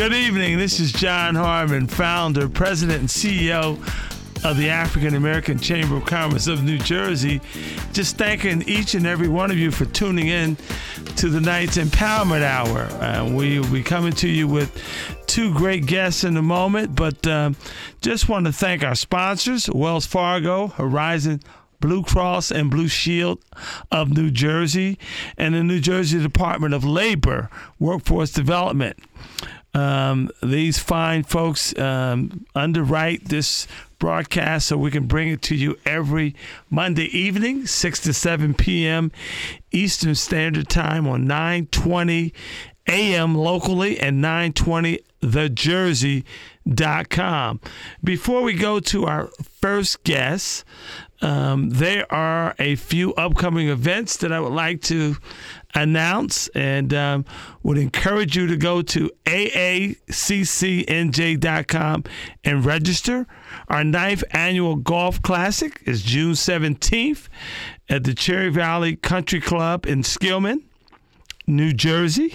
Good evening. This is John Harmon, founder, president, and CEO of the African American Chamber of Commerce of New Jersey. Just thanking each and every one of you for tuning in to the night's Empowerment Hour. We'll be coming to you with two great guests in a moment, but just want to thank our sponsors, Wells Fargo, Horizon Blue Cross and Blue Shield of New Jersey, and the New Jersey Department of Labor Workforce Development. These fine folks underwrite this broadcast so we can bring it to you every Monday evening, 6 to 7 p.m. Eastern Standard Time on 920 a.m. locally and 920 thejersey.com. Before we go to our first guest, there are a few upcoming events that I would like to announce and would encourage you to go to aaccnj.com and register. Our 9th annual Golf Classic is June 17th at the Cherry Valley Country Club in Skillman, New Jersey.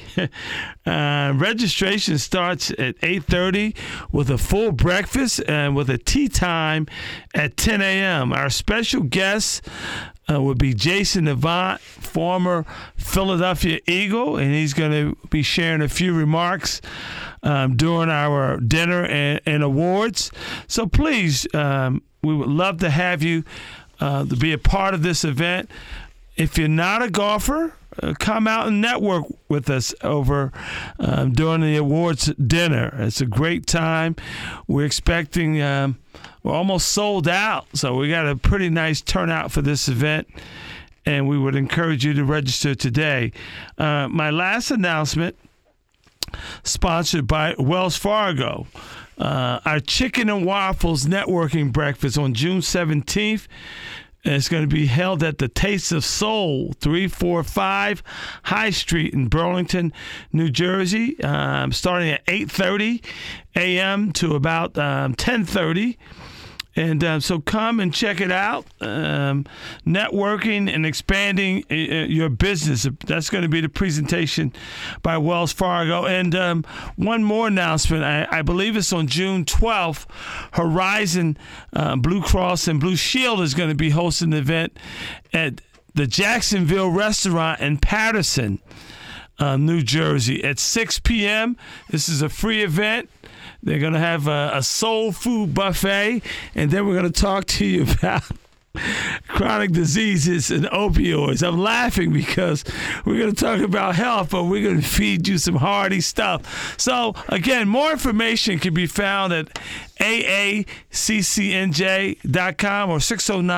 Registration starts at 8:30 with a full breakfast and with a tea time at 10 a.m. Our special guest would be Jason Avant, former Philadelphia Eagle, and he's going to be sharing a few remarks during our dinner and awards. So please, we would love to have you to be a part of this event. If you're not a golfer, come out and network with us over during the awards dinner. It's a great time. We're expecting, we're almost sold out, so we got a pretty nice turnout for this event, and we would encourage you to register today. My last announcement, sponsored by Wells Fargo. Our Chicken and Waffles networking breakfast on June 17th. It's going to be held at the Taste of Soul, 345 High Street in Burlington, New Jersey, starting at 8:30 a.m. to about 10:30. And so come and check it out. Networking and expanding your business. That's going to be the presentation by Wells Fargo. And one more announcement. I believe it's on June 12th. Horizon Blue Cross and Blue Shield is going to be hosting an event at the Jacksonville Restaurant in Patterson, New Jersey at 6 p.m. This is a free event. They're going to have a soul food buffet, and then we're going to talk to you about chronic diseases and opioids. I'm laughing because we're going to talk about health, but we're going to feed you some hearty stuff. So, again, more information can be found at aaccnj.com or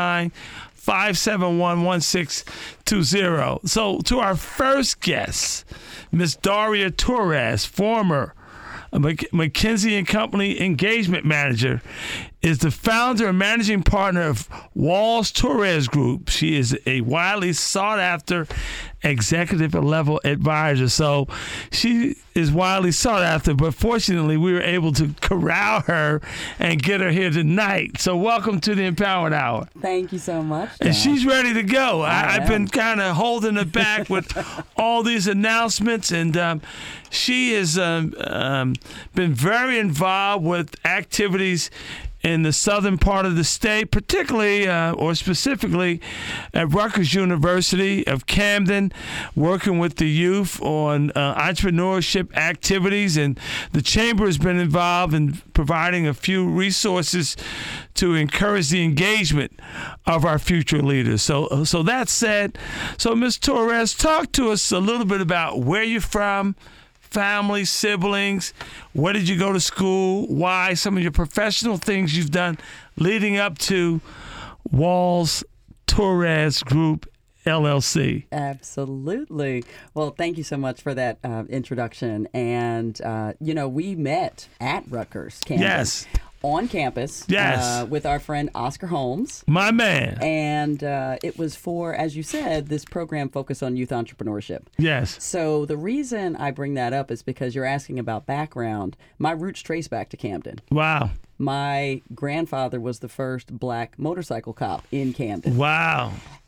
609-571-1620. So, to our first guest, Ms. Daria Torres, former McKinsey & Company engagement manager, is the founder and managing partner of Walls Torres Group. She is a widely sought-after executive-level advisor. So she is widely sought after, but fortunately we were able to corral her and get her here tonight. So welcome to the Empowerment Hour. Thank you so much, John. And she's ready to go. I've been kind of holding her back with all these announcements, and she has been very involved with activities in the southern part of the state, particularly or specifically at Rutgers University of Camden, working with the youth on entrepreneurship activities. And the Chamber has been involved in providing a few resources to encourage the engagement of our future leaders. So that said, so Ms. Torres, talk to us a little bit about where you're from, family, siblings, where did you go to school, why, some of your professional things you've done leading up to Walls Torres Group, LLC. Absolutely. Well, thank you so much for that introduction. And, we met at Rutgers campus. Yes. On campus. Yes. With our friend Oscar Holmes. My man. And it was for, as you said, this program focused on youth entrepreneurship. Yes. So the reason I bring that up is because you're asking about background. My roots trace back to Camden. Wow. My grandfather was the first black motorcycle cop in Camden. Wow.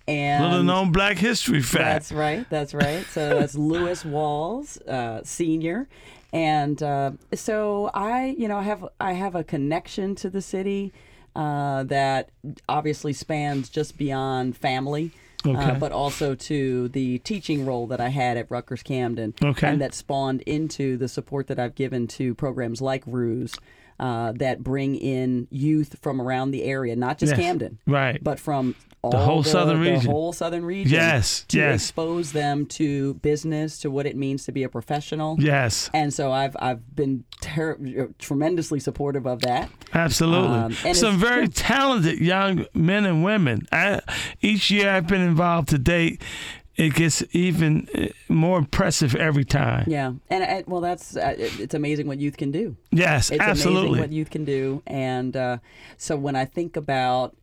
And little known Black history fact. That's right. That's right. So that's Lewis Walls, Senior. And so I have a connection to the city that obviously spans just beyond family. Okay. But also to the teaching role that I had at Rutgers Camden, Okay. and that spawned into the support that I've given to programs like Ruse that bring in youth from around the area, not just Yes. Camden, Right. but from all The whole southern region. The whole southern region. Yes, to yes. expose them to business, to what it means to be a professional. Yes. And so I've been tremendously supportive of that. Absolutely. And Some it's- very talented young men and women. Each year I've been involved to date, it gets even more impressive every time. Yeah, and well, that's it's amazing what youth can do. Yes, It's absolutely. amazing what youth can do, and so when I think about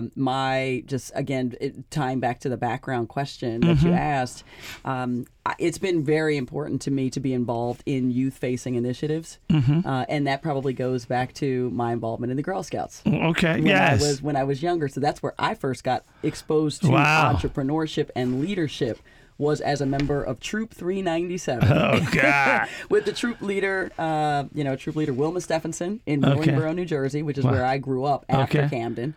tying back to the background question that you asked, it's been very important to me to be involved in youth-facing initiatives, and that probably goes back to my involvement in the Girl Scouts. Okay, When yes. I was younger, so that's where I first got exposed to Wow. entrepreneurship and leadership. Was as a member of Troop 397. Oh, God. With the troop leader, Troop Leader Wilma Stephenson in Okay. Willingboro, New Jersey, which is Wow. where I grew up after Okay. Camden.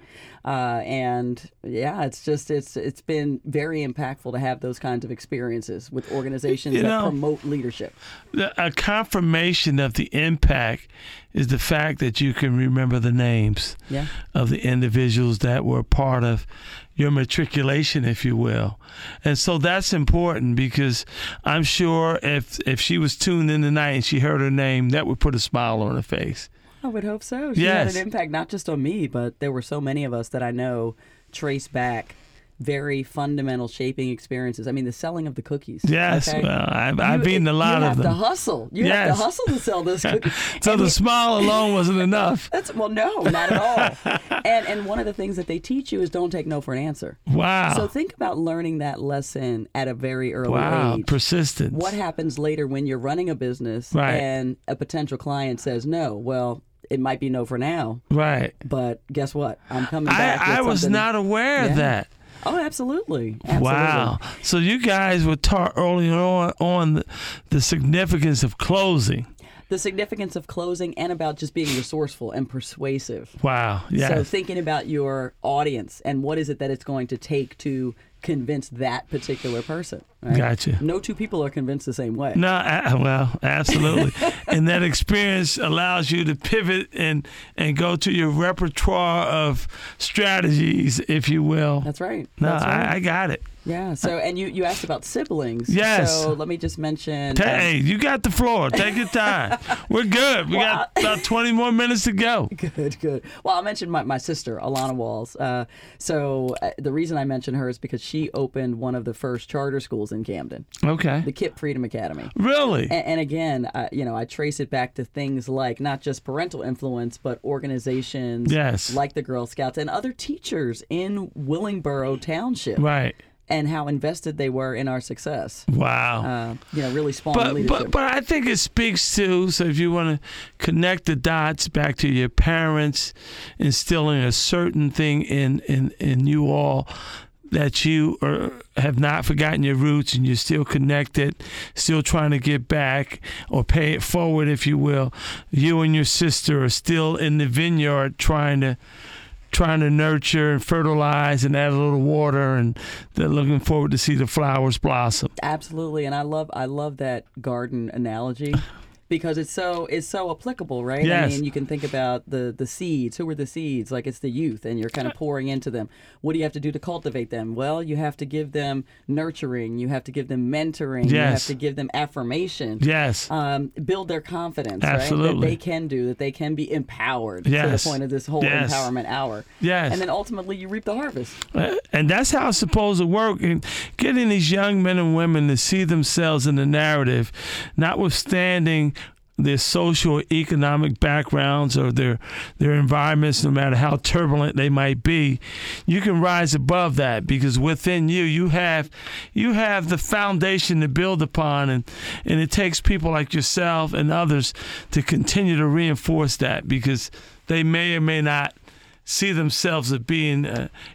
And yeah, it's been very impactful to have those kinds of experiences with organizations that promote leadership. A confirmation of the impact is the fact that you can remember the names Yeah. of the individuals that were part of your matriculation, if you will. And so that's important because I'm sure if she was tuned in tonight and she heard her name, that would put a smile on her face. I would hope so. She Yes. had an impact not just on me, but there were so many of us that I know trace back very fundamental shaping experiences. I mean, the selling of the cookies. Yes, okay? well, I've eaten a lot you of them. have to hustle. You have Yes. to hustle to sell those cookies. So And the you- smile alone wasn't enough. no, not at all. And one of the things that they teach you is don't take no for an answer. Wow. So think about learning that lesson at a very early Wow. age. Persistence. What happens later when you're running a business Right. and a potential client says no? Well, it might be no for now, Right. but guess what? I'm coming back. I with was something- not aware of Yeah. that. Oh, absolutely. Absolutely. Wow. So you guys were taught early on the significance of closing. The significance of closing and about just being resourceful and persuasive. Wow. Yes. So thinking about your audience and what is it that it's going to take to convince that particular person. Right? Gotcha. No two people are convinced the same way. No, well, absolutely. And that experience allows you to pivot and go to your repertoire of strategies, if you will. That's right. No, That's right. I got it. Yeah. So, and you asked about siblings. Yes. So let me just mention. Hey, you got the floor. Take your time. We're good. We got about 20 more minutes to go. Good. Well, I'll mention my sister, Alana Walls. The reason I mention her is because she opened one of the first charter schools in Camden, Okay. the KIPP Freedom Academy. Really? And again, I trace it back to things like not just parental influence, but organizations Yes. like the Girl Scouts and other teachers in Willingboro Township, Right. and how invested they were in our success. Wow. Really spawned leadership. But I think it speaks to, so if you want to connect the dots back to your parents instilling a certain thing in you all, that you have not forgotten your roots and you're still connected, still trying to get back or pay it forward, if you will. You and your sister are still in the vineyard trying to nurture and fertilize and add a little water, and they're looking forward to see the flowers blossom. Absolutely, and I love that garden analogy. Because it's so applicable, right? Yes. I mean, you can think about the seeds. Who are the seeds? Like it's the youth, and you're kind of pouring into them. What do you have to do to cultivate them? Well, you have to give them nurturing. You have to give them mentoring. You have Yes. to give them affirmation. Yes. Build their confidence, Absolutely. right? That they can do, that they can be empowered. Yes. To the point of this whole Yes. empowerment hour. Yes. And then ultimately you reap the harvest. And that's how it's supposed to work. And getting these young men and women to see themselves in the narrative, notwithstanding their social economic backgrounds or their environments, no matter how turbulent they might be, you can rise above that because within you have the foundation to build upon, and it takes people like yourself and others to continue to reinforce that because they may or may not see themselves as being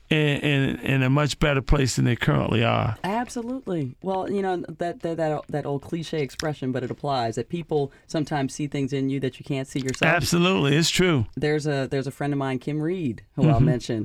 in a much better place than they currently are. Absolutely. Well, you know, that old cliche expression, but it applies, that people sometimes see things in you that you can't see yourself. Absolutely, it's true. There's a friend of mine, Kim Reed, who I'll mention,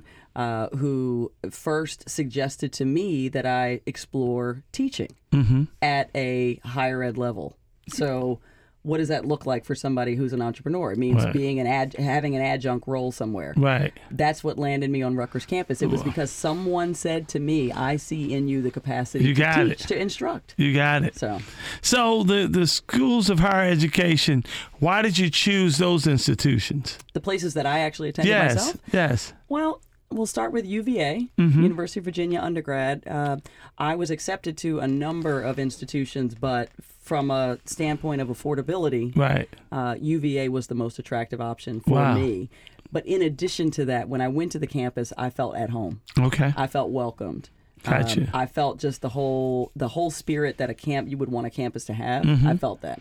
who first suggested to me that I explore teaching at a higher ed level. So what does that look like for somebody who's an entrepreneur? It means being having an adjunct role somewhere. Right. That's what landed me on Rutgers campus. It was because someone said to me, "I see in you the capacity to teach, to instruct." You got it. So the schools of higher education, why did you choose those institutions? The places that I actually attended myself? Yes. Well, we'll start with UVA, University of Virginia undergrad. I was accepted to a number of institutions, but from a standpoint of affordability, UVA was the most attractive option for me. But in addition to that, when I went to the campus, I felt at home. Okay. I felt welcomed. Gotcha. I felt just the whole spirit that you would want a campus to have. I felt that.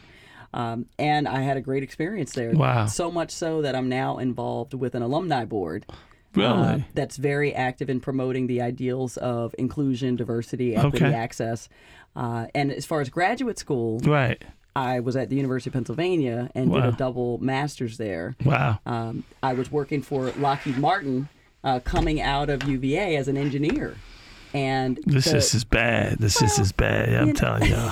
And I had a great experience there. Wow. So much so that I'm now involved with an alumni board. Really? That's very active in promoting the ideals of inclusion, diversity, equity, access. And as far as graduate school, I was at the University of Pennsylvania and did a double master's there. Wow. I was working for Lockheed Martin coming out of UVA as an engineer. And this is bad. This is bad. I'm telling you.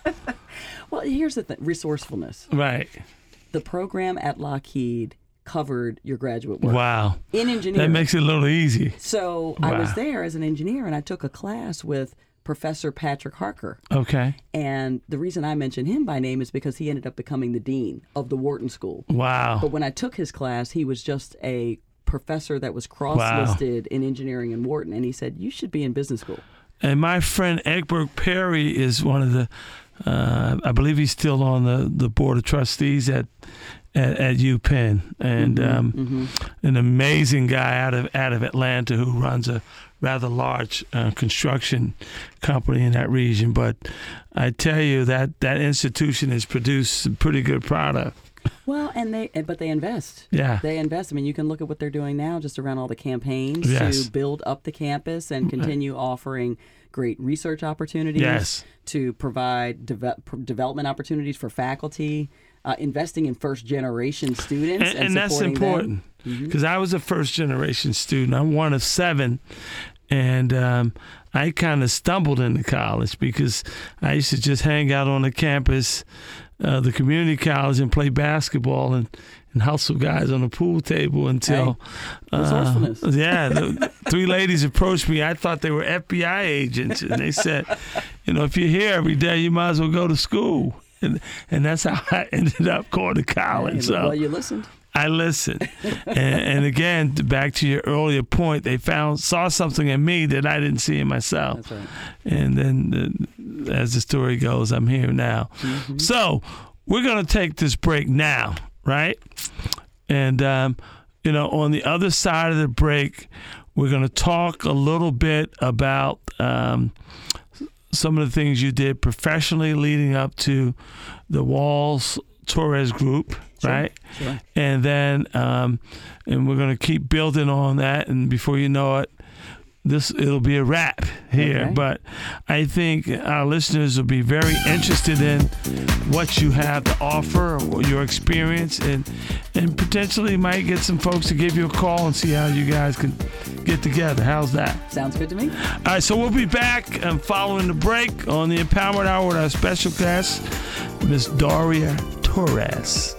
Well, here's the thing. Resourcefulness. Right. The program at Lockheed covered your graduate work. Wow. In engineering. That makes it a little easy. So I was there as an engineer, and I took a class with Professor Patrick Harker. Okay. And the reason I mention him by name is because he ended up becoming the dean of the Wharton School. Wow. But when I took his class, he was just a professor that was cross-listed in engineering in Wharton, and he said, "You should be in business school." And my friend Egbert Perry is one of the, I believe he's still on the board of trustees at UPenn, and an amazing guy out of Atlanta who runs a rather large construction company in that region. But I tell you that institution has produced some pretty good product. Well, but they invest. Yeah. They invest. I mean, you can look at what they're doing now just around all the campaigns to build up the campus and continue offering great research opportunities, to provide development opportunities for faculty, investing in first-generation students and that's important because I was a first-generation student. I'm one of 7, and I kind of stumbled into college because I used to just hang out on the campus, the community college, and play basketball and hustle guys on the pool table until the 3 ladies approached me. I thought they were FBI agents, and they said, if you're here every day, you might as well go to school. And that's how I ended up going to college. Well, you listened. I listened. and again, back to your earlier point, they saw something in me that I didn't see in myself. That's right. And then as the story goes, I'm here now. So we're going to take this break now, right? And, on the other side of the break, we're going to talk a little bit about some of the things you did professionally leading up to the Walls Torres Group, right? Sure. And then, and we're going to keep building on that. And before you know it, it'll be a wrap here. Okay. But I think our listeners will be very interested in what you have to offer, your experience, and potentially might get some folks to give you a call and see how you guys can get together. How's that? Sounds good to me. All right, so we'll be back following the break on the Empowerment Hour with our special guest, Miss Daria Torres.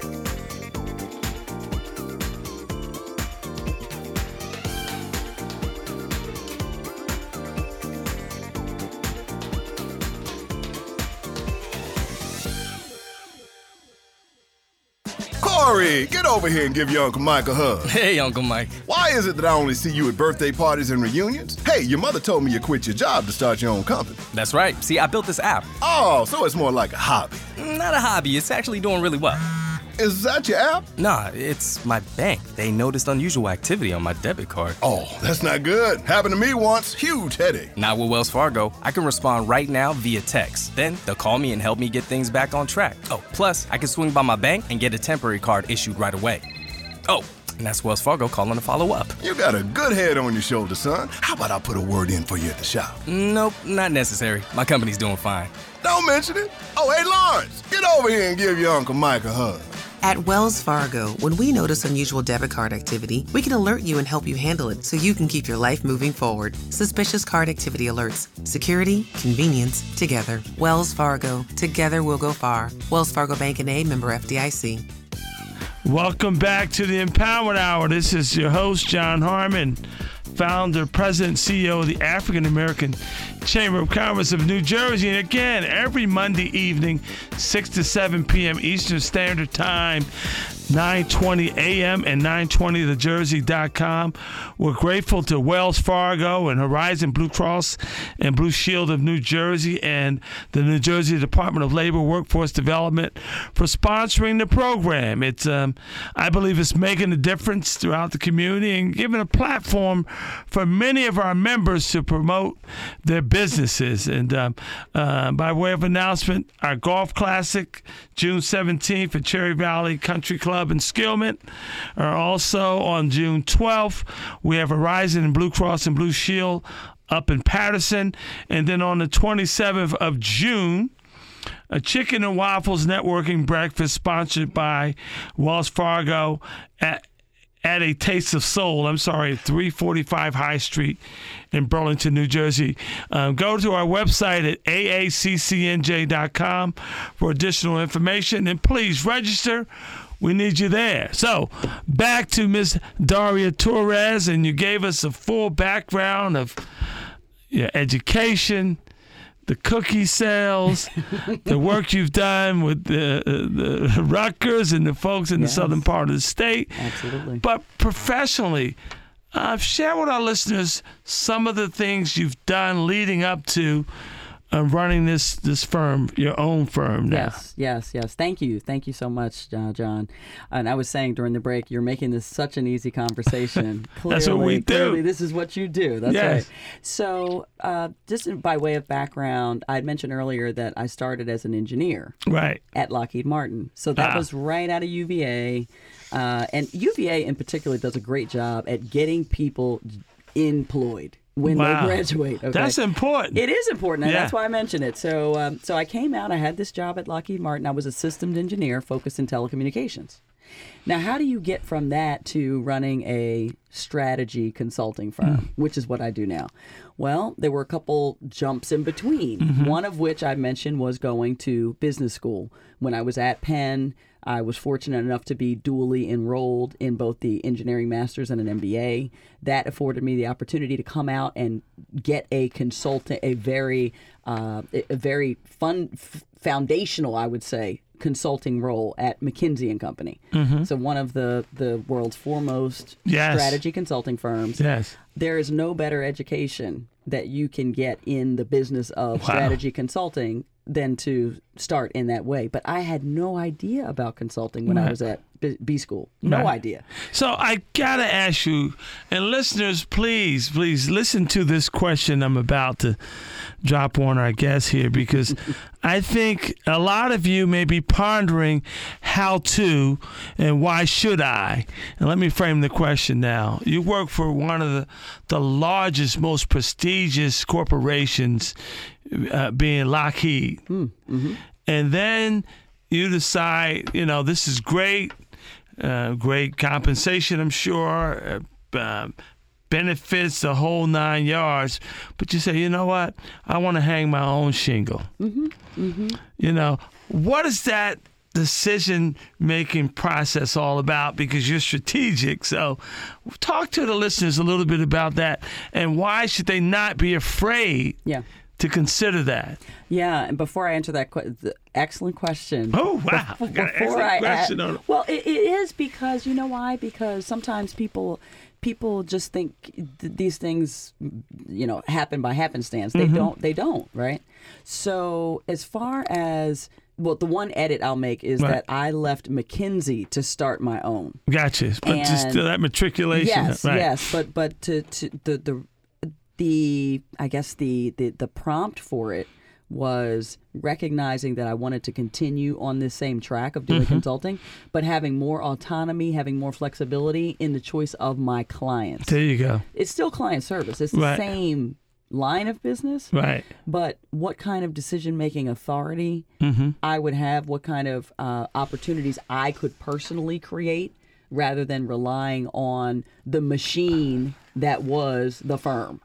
Corey, get over here and give your Uncle Mike a hug. Hey, Uncle Mike. Why is it that I only see you at birthday parties and reunions? Hey, your mother told me you quit your job to start your own company. That's right. See, I built this app. Oh, so it's more like a hobby. Not a hobby. It's actually doing really well. Is that your app? Nah, it's my bank. They noticed unusual activity on my debit card. Oh, that's not good. Happened to me once. Huge headache. Not with Wells Fargo. I can respond right now via text. Then they'll call me and help me get things back on track. Oh, plus, I can swing by my bank and get a temporary card issued right away. Oh, And that's Wells Fargo calling to follow up. You got a good head on your shoulders, son. How about I put a word in for you at the shop? Nope, not necessary. My company's doing fine. Don't mention it. Oh, hey, Lawrence, get over here and give your Uncle Mike a hug. At Wells Fargo, when we notice unusual debit card activity, we can alert you and help you handle it so you can keep your life moving forward. Suspicious card activity alerts. Security, convenience, together. Wells Fargo. Together we'll go far. Wells Fargo Bank N.A., member FDIC. Welcome back to the Empowered Hour. This is your host, John Harmon, founder, president, CEO of the African American Chamber of Commerce of New Jersey. And again, every Monday evening, 6 to 7 p.m. Eastern Standard Time, 9:20 a.m. and 920thejersey.com. We're grateful to Wells Fargo and Horizon Blue Cross and Blue Shield of New Jersey and the New Jersey Department of Labor Workforce Development for sponsoring the program. It's, I believe it's making a difference throughout the community and giving a platform for many of our members to promote their businesses. And by way of announcement, our Golf Classic, June 17th at Cherry Valley Country Club in Skillman, are also on June 12th. We have Horizon and Blue Cross and Blue Shield up in Patterson. And then on the 27th of June, a Chicken and Waffles networking breakfast sponsored by Wells Fargo at a Taste of Soul, 345 High Street in Burlington, New Jersey. Go to our website at aaccnj.com for additional information, and please register. We need you there. So back to Miss Daria Torres, and you gave us a full background of your education, the cookie sales, the work you've done with the Rutgers and the folks in the southern part of the state. Absolutely. But professionally, share with our listeners some of the things you've done leading up to running this firm, your own firm now. Yes. Thank you so much, John. And I was saying during the break, you're making this such an easy conversation. That's what we do. Clearly, this is what you do. That's yes. right. So, just by way of background, I had mentioned earlier that I started as an engineer at Lockheed Martin. So that was right out of UVA. And UVA in particular does a great job at getting people employed when they graduate. Okay? That's important. It is important, and that's why I mentioned it. So I came out, I had this job at Lockheed Martin. I was a systems engineer focused in telecommunications. Now, how do you get from that to running a strategy consulting firm, which is what I do now? Well, there were a couple jumps in between, one of which I mentioned was going to business school. When I was at Penn, I was fortunate enough to be dually enrolled in both the engineering master's and an MBA. That afforded me the opportunity to come out and get a consultant, a very fun, foundational, I would say, consulting role at McKinsey & Company. So one of the world's foremost strategy consulting firms. Yes. There is no better education that you can get in the business of strategy consulting than to start in that way. But I had no idea about consulting when I was at B school. No idea. So I got to ask you, and listeners, please listen to this question I'm about to drop on our guest here, because I think a lot of you may be pondering how to and why should I. And let me frame the question now. You work for one of the largest, most prestigious corporations, being Lockheed. And then you decide, this is great, great compensation, I'm sure, benefits, the whole 9 yards. But you say, you know what? I want to hang my own shingle. What is that decision-making process all about? Because you're strategic. So talk to the listeners a little bit about that, and why should they not be afraid to consider that? Yeah, and before I answer that, excellent question. Oh, wow. Well, it is because, you know why? Because sometimes people just think these things, happen by happenstance. They don't, right? So as far as, well, the one edit I'll make is that I left McKinsey to start my own. Gotcha. But just that matriculation. Yes. But I guess the prompt for it was recognizing that I wanted to continue on this same track of doing consulting, but having more autonomy, having more flexibility in the choice of my clients. There you go. It's still client service. It's the Right. same line of business, Right. but what kind of decision-making authority I would have, what kind of opportunities I could personally create rather than relying on the machine that was the firm.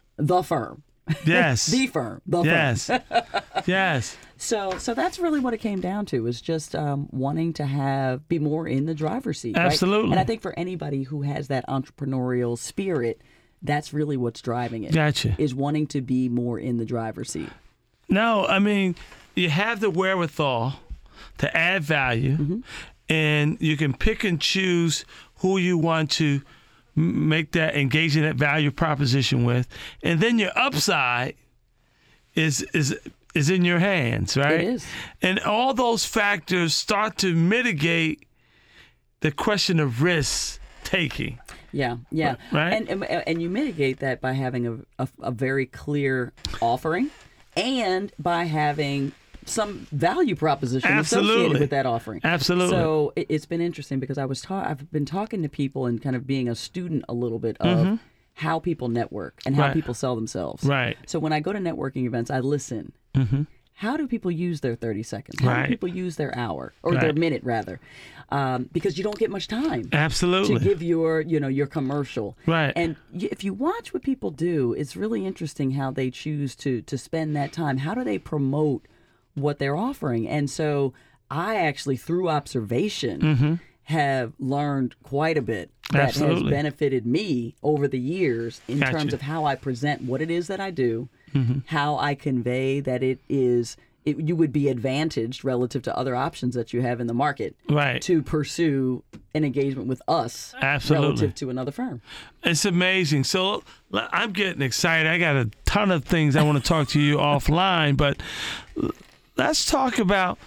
Yes. The firm. The firm. Yes. Yes. So that's really what it came down to, is just wanting to be more in the driver's seat. Absolutely. Right? And I think for anybody who has that entrepreneurial spirit, that's really what's driving it. Gotcha. Is wanting to be more in the driver's seat. No, I mean, you have the wherewithal to add value, and you can pick and choose who you want to make that engage in that value proposition with, and then your upside is in your hands, right? It is. And all those factors start to mitigate the question of risk taking. Yeah. Right. And you mitigate that by having a very clear offering, and by having some value proposition associated with that offering. Absolutely. So it's been interesting because I've been talking to people and kind of being a student a little bit of how people network and how Right. people sell themselves. Right. So when I go to networking events, I listen. How do people use their 30 seconds? How Right. do people use their hour or their Right. minute rather? Because you don't get much time Absolutely. to give your commercial. Right. And if you watch what people do, it's really interesting how they choose to spend that time. How do they promote what they're offering? And so I actually, through observation, have learned quite a bit that Absolutely. has benefited me over the years in Gotcha. terms of how I present what it is that I do, how I convey that you would be advantaged relative to other options that you have in the market Right. to pursue an engagement with us Absolutely. relative to another firm. It's amazing. So I'm getting excited. I got a ton of things I want to talk to you offline, but let's talk about,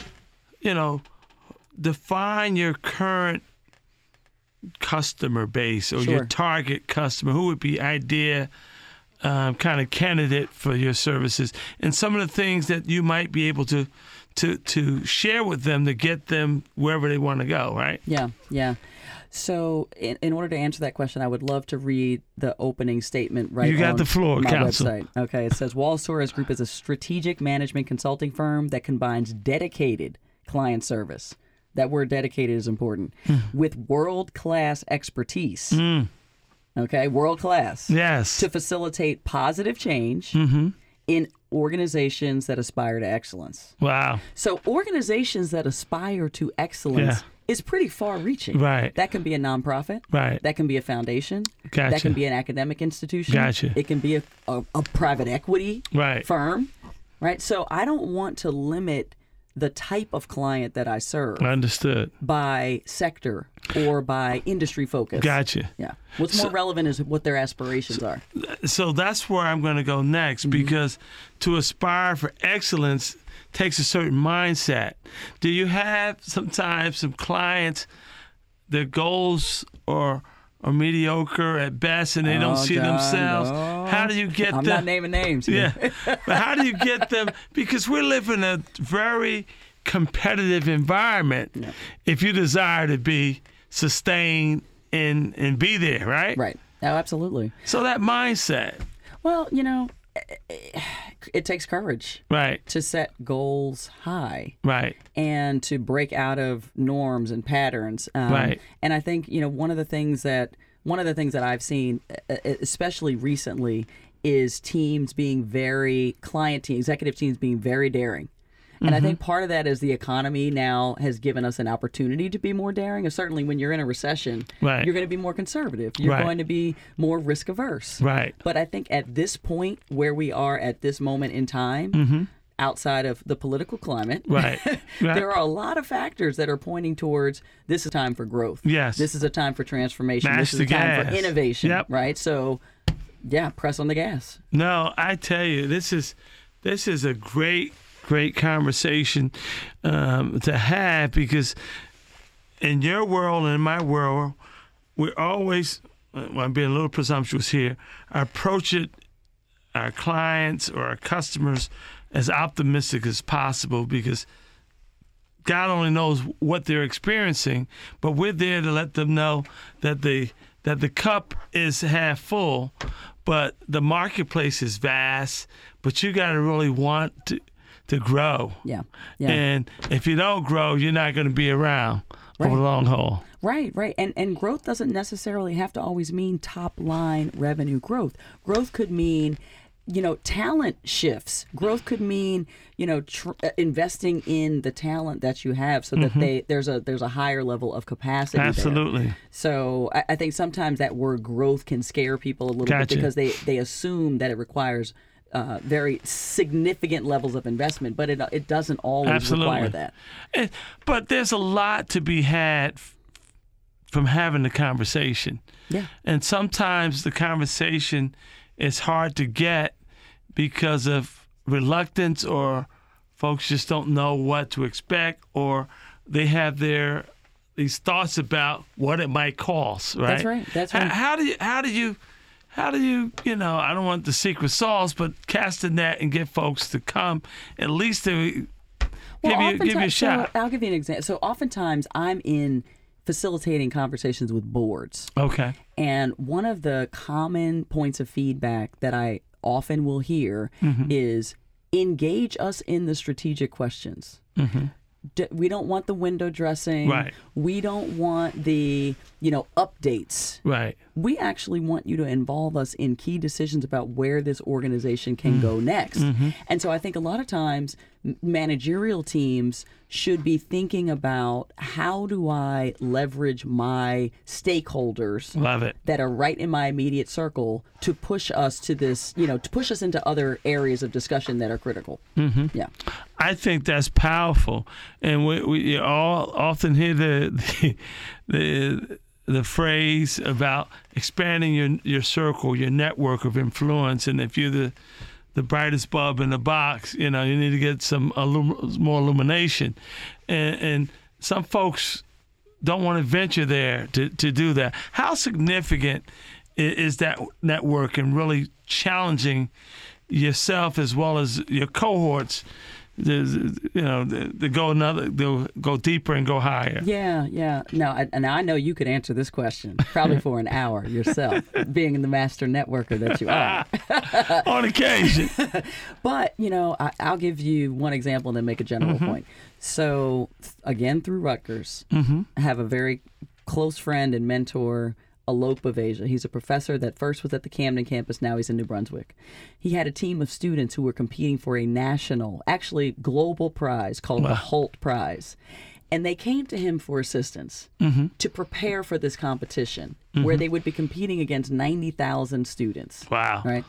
define your current customer base or your Sure. target customer. Who would be idea kind of candidate for your services, and some of the things that you might be able to share with them to get them wherever they want to go, right? Yeah. So in order to answer that question, I would love to read the opening statement right You got on the floor, my counsel. website. Okay, it says, Wallace Torres Group is a strategic management consulting firm that combines dedicated client service. That word dedicated is important. With world-class expertise. Okay, world-class. Yes. To facilitate positive change in organizations that aspire to excellence. Wow. So organizations that aspire to excellence is pretty far-reaching. Right. That can be a nonprofit. Right. That can be a foundation. Gotcha. That can be an academic institution. Gotcha. It can be a private equity Right. firm. Right. So I don't want to limit the type of client that I serve Understood. by sector or by industry focus. Gotcha. Yeah. What's more relevant is what their aspirations are. So that's where I'm going to go next, because to aspire for excellence takes a certain mindset. Do you have sometimes some clients, their goals are mediocre at best and they don't see John, themselves? no. How do you get I'm them? not naming names. Yeah. But how do you get them? Because we live in a very competitive environment if you desire to be sustained and be there, right? Right. Oh, absolutely. So that mindset. Well, it takes courage Right. to set goals high Right. and to break out of norms and patterns. Right. And I think one of the things that I've seen, especially recently, is executive teams being very daring. And I think part of that is the economy now has given us an opportunity to be more daring. And certainly when you're in a recession, Right. you're going to be more conservative. You're Right. going to be more risk averse. Right. But I think at this point where we are at this moment in time, outside of the political climate, Right. there are a lot of factors that are pointing towards this is time for growth. Yes. This is a time for transformation. Mash this is the a time for gas. innovation. Yep. Right? So, yeah, press on the gas. No, I tell you, this is a great conversation to have, because in your world and in my world, we always, I'm being a little presumptuous here, approach it, our clients or our customers, as optimistic as possible, because God only knows what they're experiencing, but we're there to let them know that the cup is half full, but the marketplace is vast, but you got to really want to grow. Yeah. And if you don't grow, you're not going to be around over the long haul. Right. And growth doesn't necessarily have to always mean top line revenue growth. Growth could mean, talent shifts. Growth could mean, investing in the talent that you have so that there's a higher level of capacity. Absolutely. There. So I think sometimes that word growth can scare people a little bit because they assume that it requires very significant levels of investment, but it doesn't always require that. But there's a lot to be had from having the conversation. Yeah. And sometimes the conversation is hard to get because of reluctance, or folks just don't know what to expect, or they have these thoughts about what it might cost, right? That's right. How do you I don't want the secret sauce, but cast the net and get folks to come, at least to give you a shot. So I'll give you an example. So oftentimes I'm in facilitating conversations with boards. Okay. And one of the common points of feedback that I often will hear is engage us in the strategic questions. We don't want the window dressing. Right. We don't want the, updates. Right. We actually want you to involve us in key decisions about where this organization can go next. And so I think a lot of times managerial teams should be thinking about, how do I leverage my stakeholders that are right in my immediate circle to push us to this, to push us into other areas of discussion that are critical. Yeah. I think that's powerful. And we all often hear the phrase about expanding your circle, your network of influence. And if you're the brightest bulb in the box, you need to get some more illumination. And some folks don't want to venture there to do that. How significant is that network in really challenging yourself as well as your cohorts to go deeper and go higher? Yeah. No, and I know you could answer this question probably for an hour yourself, being the master networker that you are. On occasion. But, I'll give you one example and then make a general point. So, again, through Rutgers, I have a very close friend and mentor, Alok Baveja. He's a professor that first was at the Camden campus, now he's in New Brunswick. He had a team of students who were competing for a national, actually global prize called the Holt Prize. And they came to him for assistance to prepare for this competition where they would be competing against 90,000 students. Wow. Right?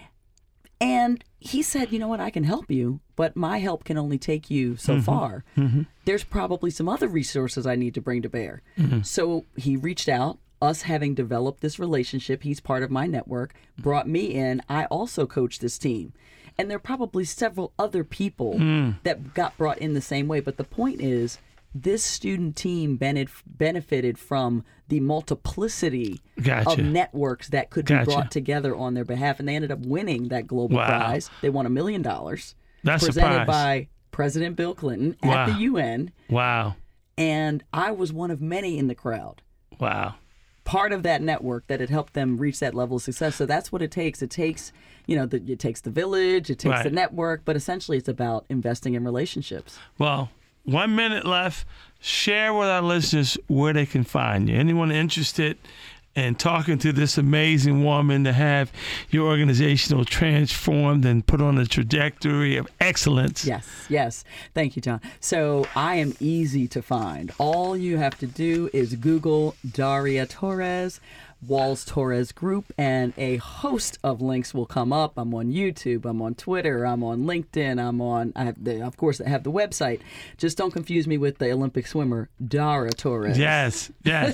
And he said, you know what, I can help you, but my help can only take you so far. There's probably some other resources I need to bring to bear. So he reached out. Us having developed this relationship, he's part of my network, brought me in. I also coach this team. And there are probably several other people that got brought in the same way. But the point is, this student team benefited from the multiplicity of networks that could be brought together on their behalf. And they ended up winning that global prize. They won $1 million. That's presented by President Bill Clinton at the UN. Wow. And I was one of many in the crowd. Wow. Part of that network that had helped them reach that level of success. So that's what it takes. It takes, it takes the village, it takes the network, but essentially it's about investing in relationships. Well, 1 minute left. Share with our listeners where they can find you. Anyone interested in talking to this amazing woman to have your organization transformed and put on a trajectory of excellence? Yes. Thank you, John. So I am easy to find. All you have to do is Google Daria Torres, Walls Torres Group, and a host of links will come up. I'm on YouTube, I'm on Twitter, I'm on LinkedIn, of course, I have the website. Just don't confuse me with the Olympic swimmer, Dara Torres. Yes.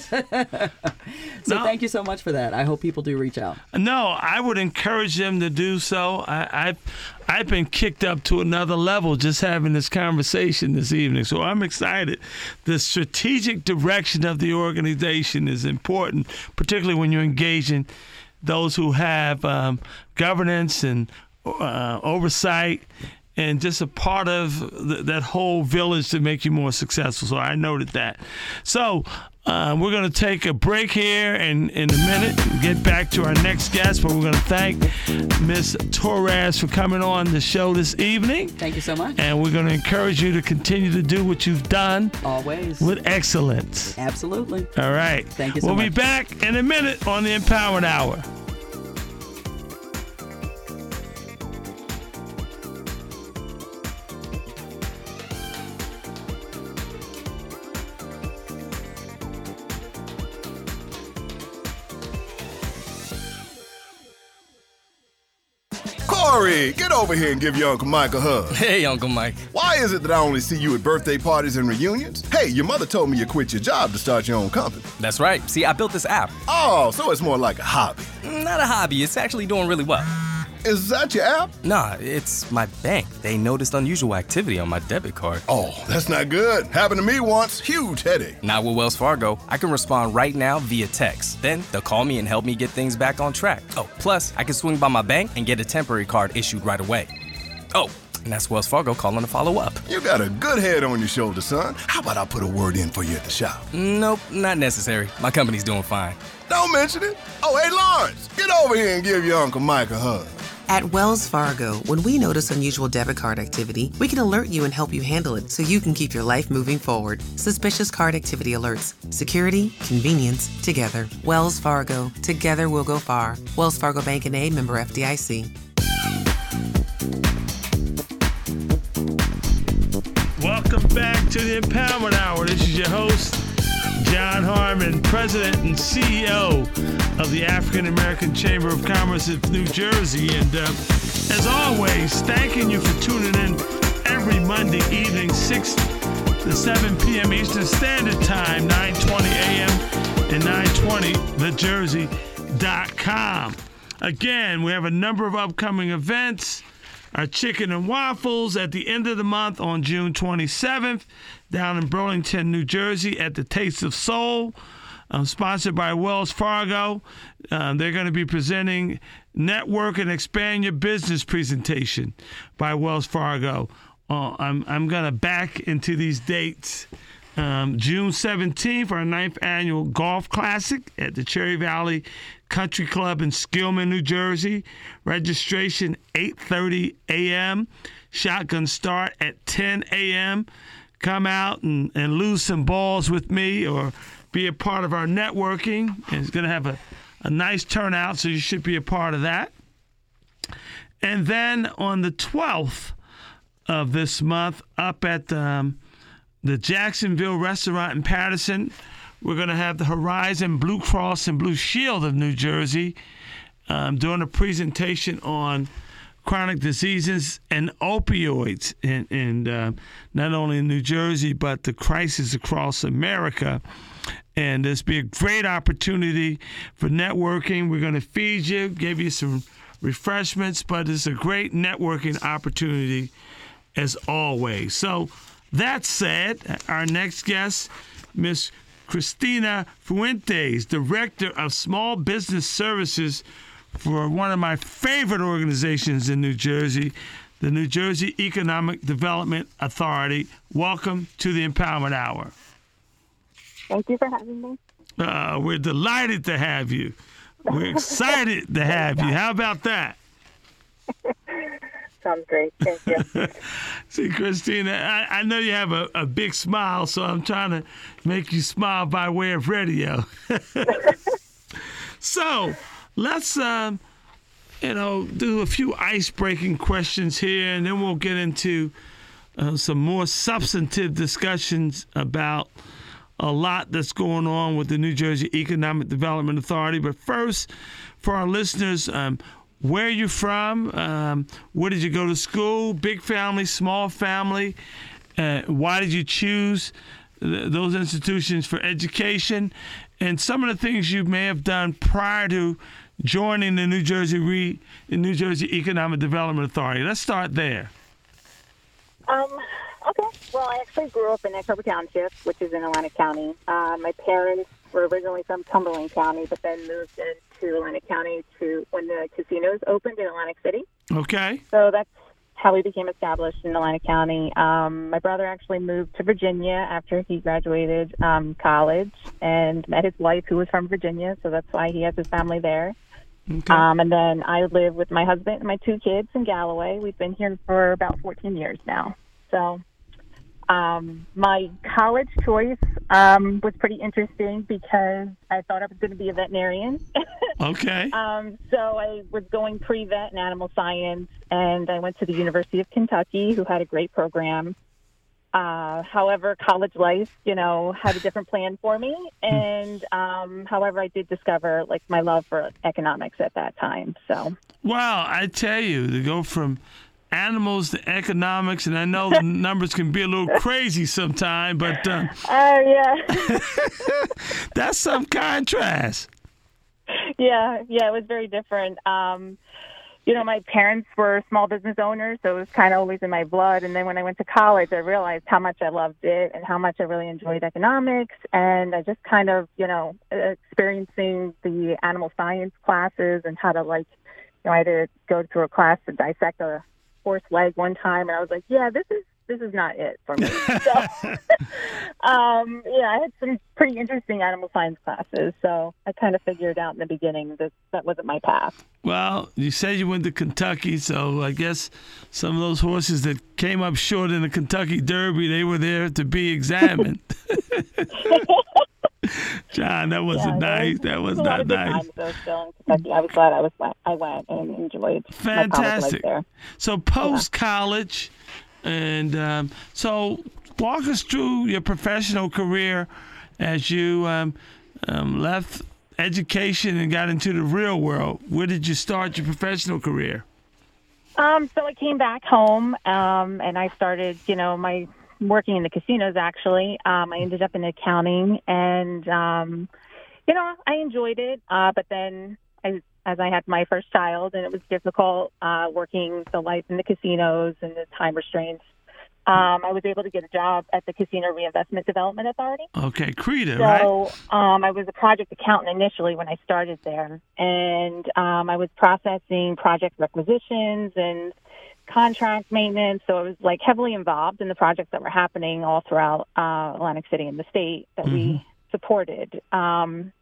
So thank you so much for that. I hope people do reach out. No, I would encourage them to do so. I've been kicked up to another level just having this conversation this evening. So I'm excited. The strategic direction of the organization is important, particularly when you're engaging those who have governance and oversight and just a part of that whole village to make you more successful. So I noted that. So we're going to take a break here and in a minute get back to our next guest, but we're going to thank Ms. Torres for coming on the show this evening. Thank you so much. And we're going to encourage you to continue to do what you've done. Always. With excellence. Absolutely. All right. Thank you so much. We'll be back in a minute on the Empowered Hour. Corey, get over here and give your Uncle Mike a hug. Hey, Uncle Mike. Why is it that I only see you at birthday parties and reunions? Hey, your mother told me you quit your job to start your own company. That's right. See, I built this app. Oh, so it's more like a hobby. Not a hobby. It's actually doing really well. Is that your app? Nah, it's my bank. They noticed unusual activity on my debit card. Oh, that's not good. Happened to me once. Huge headache. Not with Wells Fargo. I can respond right now via text. Then they'll call me and help me get things back on track. Oh, plus, I can swing by my bank and get a temporary card issued right away. Oh, and that's Wells Fargo calling to follow up. You got a good head on your shoulder, son. How about I put a word in for you at the shop? Nope, not necessary. My company's doing fine. Don't mention it. Oh, hey, Lawrence, get over here and give your Uncle Mike a hug. At Wells Fargo, when we notice unusual debit card activity, we can alert you and help you handle it so you can keep your life moving forward. Suspicious card activity alerts. Security, convenience, together. Wells Fargo. Together we'll go far. Wells Fargo Bank N.A., member FDIC. Welcome back to the Empowerment Hour. This is your host, John Harmon, President and CEO of the African American Chamber of Commerce of New Jersey. And as always, thanking you for tuning in every Monday evening, 6 to 7 p.m. Eastern Standard Time, 9:20 a.m. and 9:20 thejersey.com. Again, we have a number of upcoming events. Our Chicken and Waffles at the end of the month on June 27th down in Burlington, New Jersey at the Taste of Soul, sponsored by Wells Fargo. They're going to be presenting Network and Expand Your Business presentation by Wells Fargo. I'm going to back into these dates. June 17th, our 9th annual Golf Classic at the Cherry Valley Country Club in Skillman, New Jersey. Registration 8:30 a.m. Shotgun start at 10 a.m. Come out and lose some balls with me or be a part of our networking. And it's going to have a nice turnout, so you should be a part of that. And then on the 12th of this month, up at the Jacksonville Restaurant in Patterson, we're going to have the Horizon Blue Cross and Blue Shield of New Jersey doing a presentation on chronic diseases and opioids, and not only in New Jersey, but the crisis across America. And this be a great opportunity for networking. We're going to feed you, give you some refreshments, but it's a great networking opportunity as always. So that said, our next guest, Ms. Christina Fuentes, Director of Small Business Services for one of my favorite organizations in New Jersey, the New Jersey Economic Development Authority. Welcome to the Empowerment Hour. Thank you for having me. We're delighted to have you. We're excited to have you. How about that? Sounds great. Thank you. See, Christina, I know you have a big smile, so I'm trying to make you smile by way of radio. So let's, do a few ice-breaking questions here, and then we'll get into some more substantive discussions about a lot that's going on with the New Jersey Economic Development Authority. But first, for our listeners, where are you from? Where did you go to school? Big family, small family? Why did you choose those institutions for education? And some of the things you may have done prior to joining the New Jersey Economic Development Authority. Let's start there. Okay. Well, I actually grew up in Ann Arbor Township, which is in Atlantic County. My parents were originally from Cumberland County, but then moved into Atlantic County when the casinos opened in Atlantic City. Okay. So that's how we became established in Atlantic County. My brother actually moved to Virginia after he graduated college and met his wife, who was from Virginia, so that's why he has his family there. Okay. And then I live with my husband and my 2 kids in Galloway. We've been here for about 14 years now. So my college choice was pretty interesting because I thought I was going to be a veterinarian. Okay. So I was going pre-vet in animal science, and I went to the University of Kentucky, who had a great program. However, college life, had a different plan for me. And however, I did discover my love for economics at that time. So, Wow, I tell you, to go from animals to economics, and I know the numbers can be a little crazy sometimes, but yeah. that's some contrast. Yeah, it was very different. My parents were small business owners, so it was kind of always in my blood. And then when I went to college, I realized how much I loved it and how much I really enjoyed economics. And I just kind of, experiencing the animal science classes and how to I had to go through a class to dissect a horse leg one time, and I was like, yeah, this is not it for me. So, I had some pretty interesting animal science classes, so I kind of figured out in the beginning that wasn't my path. Well, you said you went to Kentucky, so I guess some of those horses that came up short in the Kentucky Derby, they were there to be examined. John, that wasn't nice. That was not nice. Still in Kentucky. I was glad I went and enjoyed fantastic. My college life there. So post-college, and so walk us through your professional career as you left education and got into the real world. Where did you start your professional career? So I came back home, and I started, my working in the casinos, actually. I ended up in accounting, and, I enjoyed it. But then as I had my first child, and it was difficult working the life in the casinos and the time restraints, I was able to get a job at the Casino Reinvestment Development Authority. Okay, CREDA, right? So I was a project accountant initially when I started there, and I was processing project requisitions and contract maintenance. So I was heavily involved in the projects that were happening all throughout Atlantic City and the state that we supported. And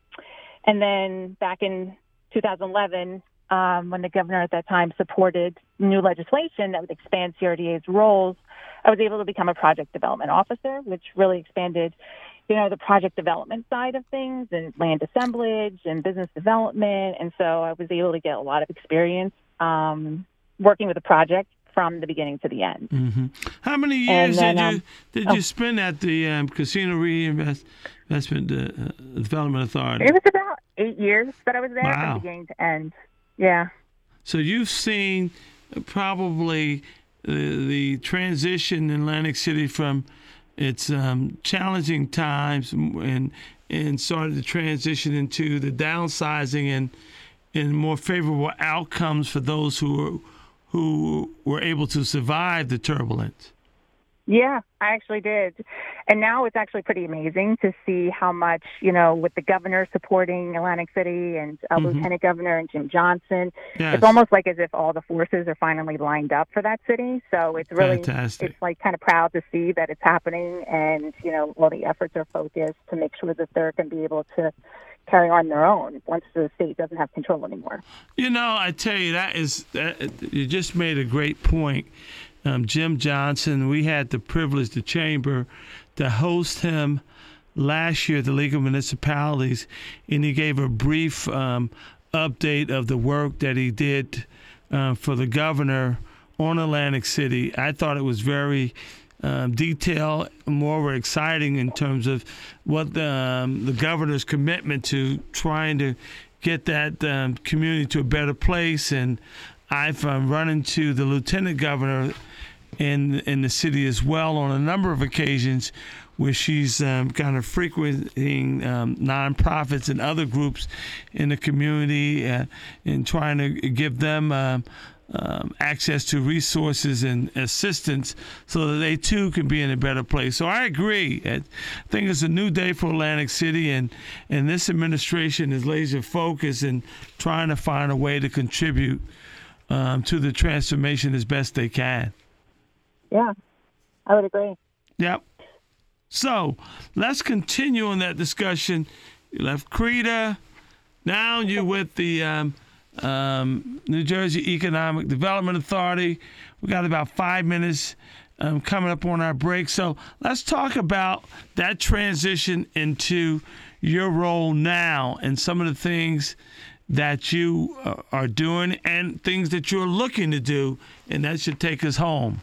then back in 2011, when the governor at that time supported new legislation that would expand CRDA's roles, I was able to become a project development officer, which really expanded, the project development side of things and land assemblage and business development. And so I was able to get a lot of experience working with a project from the beginning to the end. Mm-hmm. How many years did you spend at the Casino Reinvestment Development Authority? It was about 8 years that I was there Wow. from beginning to end. Yeah. So you've seen probably the transition in Atlantic City from its challenging times and started to transition into the downsizing and more favorable outcomes for those who were able to survive the turbulence. Yeah, I actually did. And now it's actually pretty amazing to see how much, with the governor supporting Atlantic City and Lieutenant Governor and Jim Johnson, Yes. it's almost as if all the forces are finally lined up for that city. So it's really, Fantastic. it's kind of proud to see that it's happening, and, all the efforts are focused to make sure that they're going to be able to carry on their own once the state doesn't have control anymore. I tell you, you just made a great point. Jim Johnson, we had the privilege, the chamber, to host him last year at the League of Municipalities, and he gave a brief update of the work that he did for the governor on Atlantic City. I thought it was very detailed, more exciting in terms of what the governor's commitment to trying to get that community to a better place. And I've run into the lieutenant governor in the city as well on a number of occasions where she's kind of frequenting nonprofits and other groups in the community and trying to give them access to resources and assistance so that they too can be in a better place. So I agree. I think it's a new day for Atlantic City, and this administration is laser focused in trying to find a way to contribute to the transformation as best they can. Yeah, I would agree. Yep. So let's continue on that discussion. You left CREDA. Now you're with the New Jersey Economic Development Authority. We got about 5 minutes coming up on our break. So let's talk about that transition into your role now and some of the things that you are doing and things that you're looking to do, and that should take us home.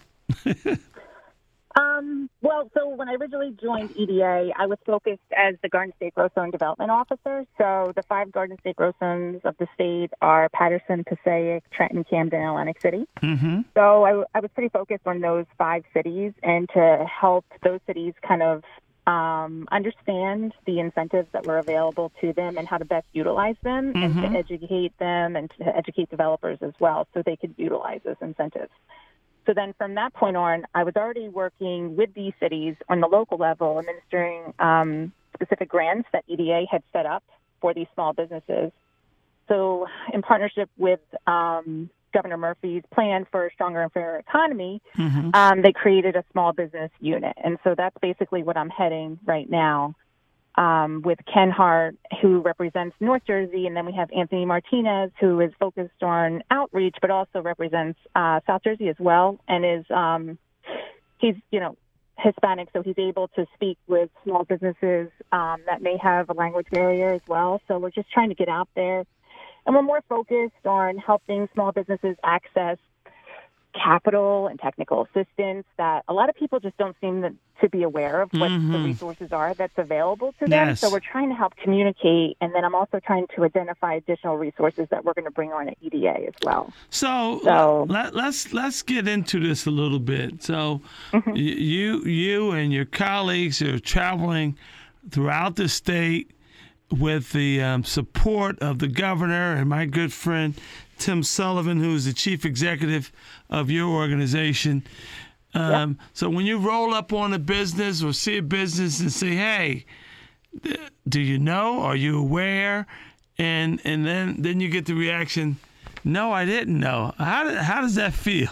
Well, so when I originally joined EDA, I was focused as the Garden State Growth Zone Development Officer. So the 5 Garden State Growth Zones of the state are Patterson, Passaic, Trenton, Camden, and Atlantic City. Mm-hmm. So I was pretty focused on those 5 cities and to help those cities kind of understand the incentives that were available to them and how to best utilize them and to educate them and to educate developers as well so they could utilize those incentives. So then from that point on, I was already working with these cities on the local level, administering specific grants that EDA had set up for these small businesses. So in partnership with Governor Murphy's plan for a stronger and fairer economy, they created a small business unit. And so that's basically what I'm heading right now with Ken Hart, who represents North Jersey, and then we have Anthony Martinez, who is focused on outreach, but also represents South Jersey as well, and is he's Hispanic, so he's able to speak with small businesses that may have a language barrier as well. So we're just trying to get out there, and we're more focused on helping small businesses access capital and technical assistance that a lot of people just don't seem to be aware of what the resources are that's available to them. Yes. So we're trying to help communicate, and then I'm also trying to identify additional resources that we're going to bring on at EDA as well. So let's get into this a little bit. So you and your colleagues are traveling throughout the state with the support of the governor and my good friend Tim Sullivan, who's the chief executive of your organization. So when you roll up on a business or see a business and say, hey, do you know? Are you aware? And then you get the reaction, no, I didn't know. How does that feel?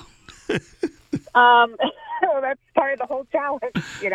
That's part of the whole challenge,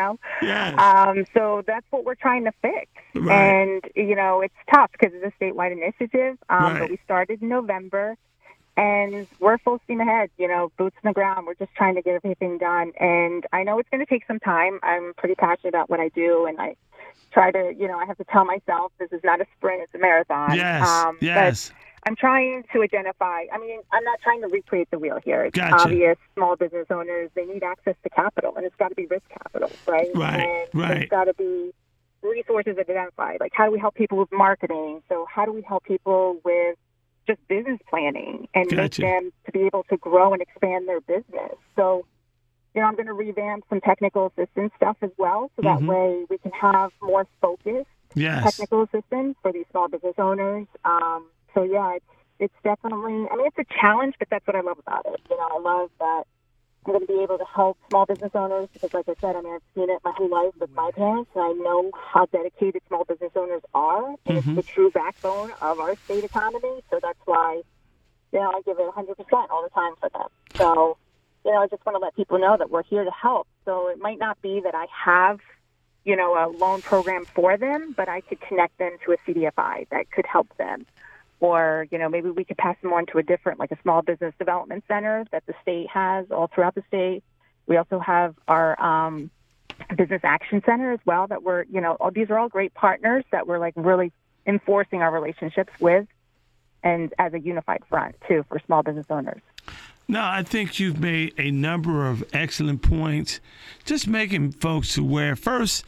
Yes. So that's what we're trying to fix. Right. And, it's tough because it's a statewide initiative. Right. But we started in November, and we're full steam ahead, boots on the ground. We're just trying to get everything done. And I know it's going to take some time. I'm pretty passionate about what I do, and I try to, I have to tell myself this is not a sprint, it's a marathon. Yes, yes. But I'm trying to identify. I'm not trying to recreate the wheel here. It's Gotcha. obvious small business owners, they need access to capital, and it's got to be risk capital, right? Right, and right. There's got to be resources identified. Like, how do we help people with marketing? So how do we help people with just business planning and make Gotcha. them to be able to grow and expand their business? So, I'm going to revamp some technical assistance stuff as well, so that way we can have more focused technical assistance for these small business owners. So yeah, it's definitely, it's a challenge, but that's what I love about it. I love that I'm going to be able to help small business owners because, like I said, I've seen it my whole life with my parents, and I know how dedicated small business owners are, and it's the true backbone of our state economy. So that's why, I give it 100% all the time for them. So, I just want to let people know that we're here to help. So it might not be that I have, a loan program for them, but I could connect them to a CDFI that could help them. Or, maybe we could pass them on to a different, like a small business development center that the state has all throughout the state. We also have our business action center as well that we're, these are all great partners that we're like really enforcing our relationships with, and as a unified front too for small business owners. No, I think you've made a number of excellent points. Just making folks aware. First,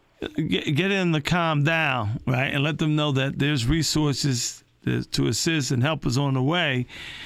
get them to calm down, right, and let them know that there's resources to assist and help us on the way,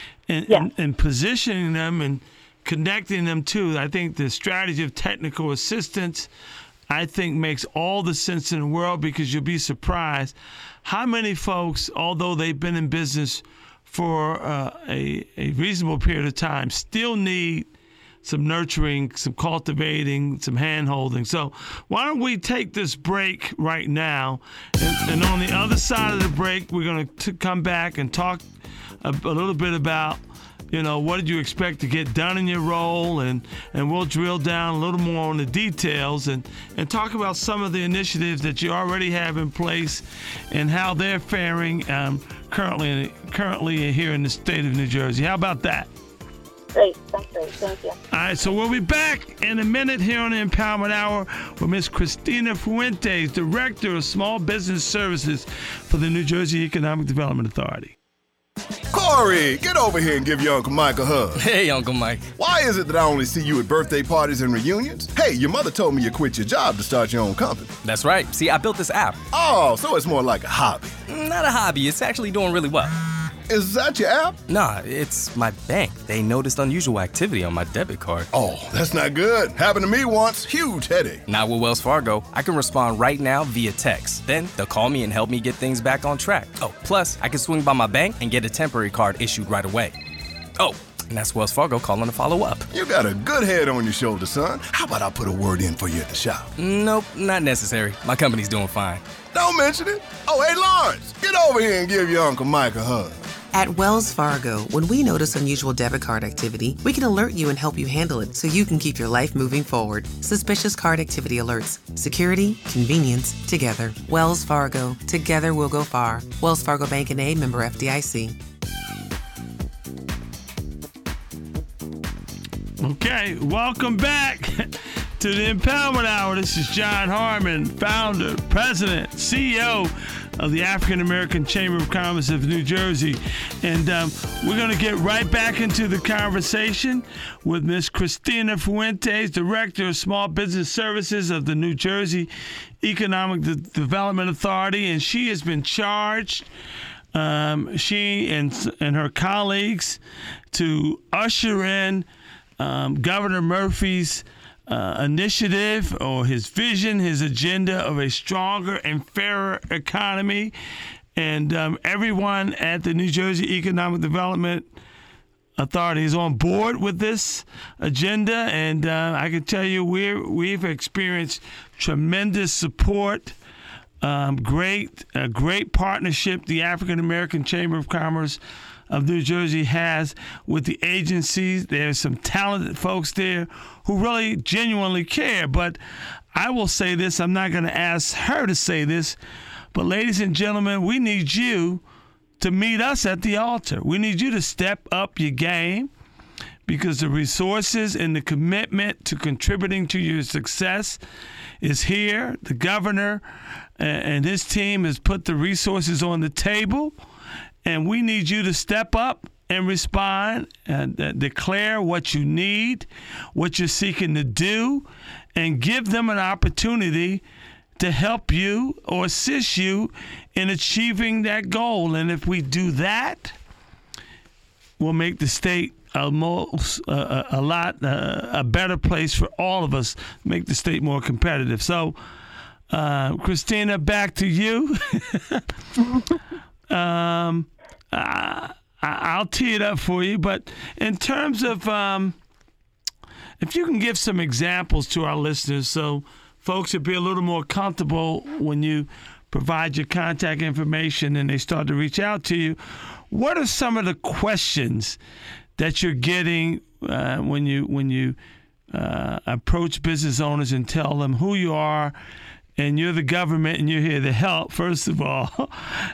and positioning them and connecting them to. I think the strategy of technical assistance, I think, makes all the sense in the world, because you'll be surprised how many folks, although they've been in business for a reasonable period of time, still need some nurturing, some cultivating, some hand-holding. So why don't we take this break right now, and on the other side of the break, we're going to come back and talk a little bit about what did you expect to get done in your role, and we'll drill down a little more on the details and talk about some of the initiatives that you already have in place and how they're faring currently here in the state of New Jersey. How about that? Great. That's great. Thank you. All right, so we'll be back in a minute here on the Empowerment Hour with Ms. Cristina Fuentes, Director of Small Business Services for the New Jersey Economic Development Authority. Corey, get over here and give your Uncle Mike a hug. Hey, Uncle Mike. Why is it that I only see you at birthday parties and reunions? Hey, your mother told me you quit your job to start your own company. That's right. See, I built this app. Oh, so it's more like a hobby. Not a hobby. It's actually doing really well. Is that your app? Nah, it's my bank. They noticed unusual activity on my debit card. Oh, that's not good. Happened to me once. Huge headache. Not with Wells Fargo. I can respond right now via text. Then they'll call me and help me get things back on track. Oh, plus, I can swing by my bank and get a temporary card issued right away. Oh, and that's Wells Fargo calling to follow up. You got a good head on your shoulder, son. How about I put a word in for you at the shop? Nope, not necessary. My company's doing fine. Don't mention it. Oh, hey, Lawrence, get over here and give your Uncle Mike a hug. At Wells Fargo, when we notice unusual debit card activity, we can alert you and help you handle it so you can keep your life moving forward. Suspicious card activity alerts. Security, convenience, together. Wells Fargo. Together we'll go far. Wells Fargo Bank N.A., member FDIC. Okay, welcome back to the Empowerment Hour. This is John Harmon, founder, president, CEO of the African American Chamber of Commerce of New Jersey. And we're going to get right back into the conversation with Ms. Cristina Fuentes, Director of Small Business Services of the New Jersey Economic Development Authority. And she has been charged, she and her colleagues, to usher in Governor Murphy's initiative or his vision, his agenda of a stronger and fairer economy. And everyone at the New Jersey Economic Development Authority is on board with this agenda. And I can tell you we've experienced tremendous support, great partnership the African American Chamber of Commerce of New Jersey has with the agencies. There's some talented folks there who really genuinely care. But I will say this, I'm not going to ask her to say this, but ladies and gentlemen, we need you to meet us at the altar. We need you to step up your game, because the resources and the commitment to contributing to your success is here. The governor and his team has put the resources on the table. And we need you to step up and respond and declare what you need, what you're seeking to do, and give them an opportunity to help you or assist you in achieving that goal. And if we do that, we'll make the state a better place for all of us, make the state more competitive. So, Cristina, back to you. I'll tee it up for you, but in terms of if you can give some examples to our listeners so folks would be a little more comfortable when you provide your contact information and they start to reach out to you, what are some of the questions that you're getting when you approach business owners and tell them who you are, and you're the government and you're here to help, first of all?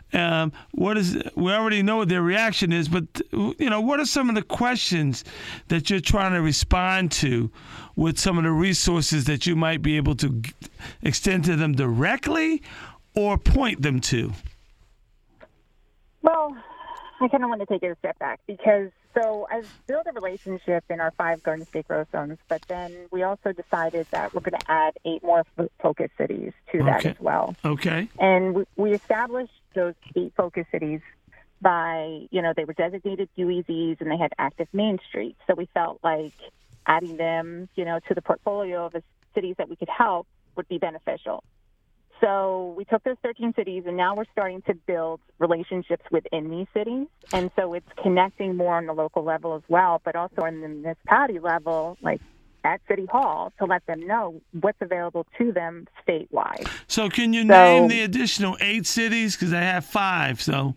We already know what their reaction is, but what are some of the questions that you're trying to respond to with some of the resources that you might be able to extend to them directly or point them to? Well, I kind of want to take it a step back, because I've built a relationship in our 5 Garden State growth zones, but then we also decided that we're going to add 8 more focus cities to that as well. Okay. And we established those 8 focus cities by, they were designated UEZs and they had active main streets. So we felt like adding them, to the portfolio of the cities that we could help would be beneficial. So we took those 13 cities, and now we're starting to build relationships within these cities. And so it's connecting more on the local level as well, but also on the municipality level, like at City Hall, to let them know what's available to them statewide. So can you name the additional 8 cities? Because I have 5. So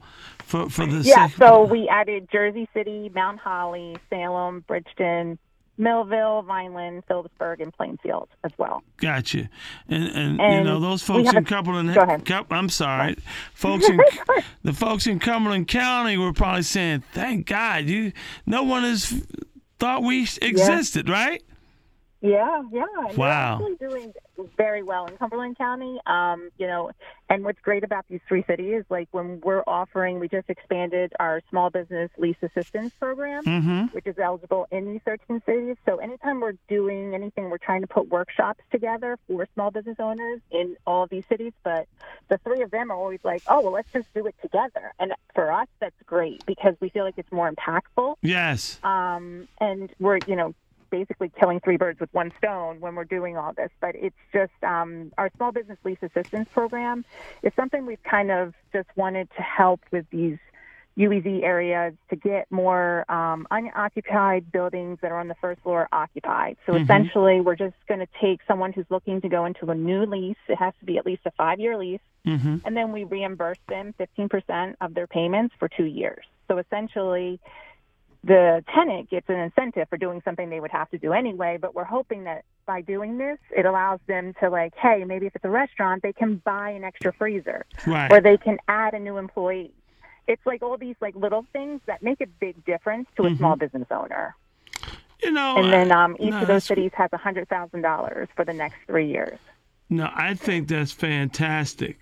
for the Yeah, city? so we added Jersey City, Mount Holly, Salem, Bridgeton, Millville, Vineland, Phillipsburg, and Plainfield as well. Gotcha. And And those we folks have in a- Cumberland. Go ahead. I'm sorry, the folks in Cumberland County were probably saying, "Thank God, no one has thought we existed," right? Yeah. And Wow. We're actually doing very well in Cumberland County. And what's great about these three cities, like when we're offering, we just expanded our small business lease assistance program, which is eligible in these 13 cities. So anytime we're doing anything, we're trying to put workshops together for small business owners in all of these cities. But the three of them are always like, oh, well, let's just do it together. And for us, that's great because we feel like it's more impactful. Yes. And we're, basically killing three birds with one stone when we're doing all this. But it's just our small business lease assistance program is something we've kind of just wanted to help with these UEZ areas to get more unoccupied buildings that are on the first floor occupied. So essentially, we're just going to take someone who's looking to go into a new lease. It has to be at least a 5-year lease. And then we reimburse them 15% of their payments for 2 years. So essentially, the tenant gets an incentive for doing something they would have to do anyway, but we're hoping that by doing this, it allows them to hey, maybe if it's a restaurant, they can buy an extra freezer, Right. or they can add a new employee. It's all these little things that make a big difference to a small business owner. And then each of those cities has $100,000 for the next 3 years. No, I think that's fantastic.